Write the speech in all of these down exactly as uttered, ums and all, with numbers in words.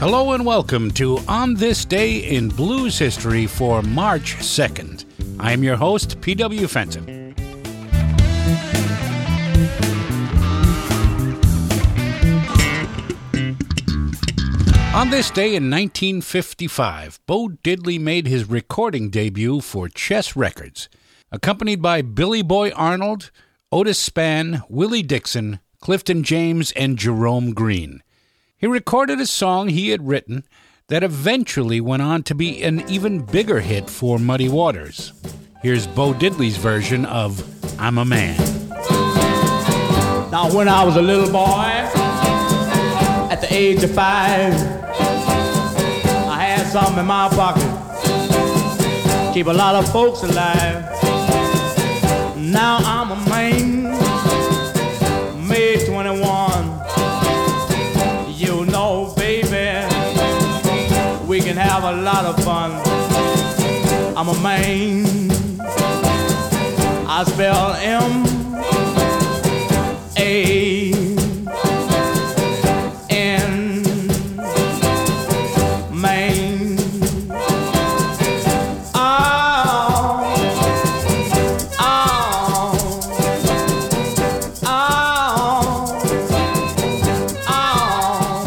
Hello and welcome to On This Day in Blues History for March second. I am your host, P W Fenton. On this day in nineteen fifty-five, Bo Diddley made his recording debut for Chess Records, accompanied by Billy Boy Arnold, Otis Spann, Willie Dixon, Clifton James, and Jerome Green. He recorded a song he had written that eventually went on to be an even bigger hit for Muddy Waters. Here's Bo Diddley's version of I'm a Man. Now when I was a little boy, at the age of five, I had something in my pocket, keep a lot of folks alive. Now I'm a man, May twenty-one. You know, baby, we can have a lot of fun. I'm a man, I spell M A N, man. Oh, oh, oh, oh.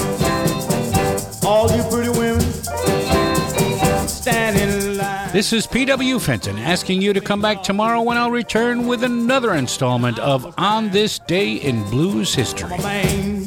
All you pretty women standing in line. This is P W Fenton asking you to come back tomorrow when I'll return with another installment of On This Day in Blues History. I'm a man.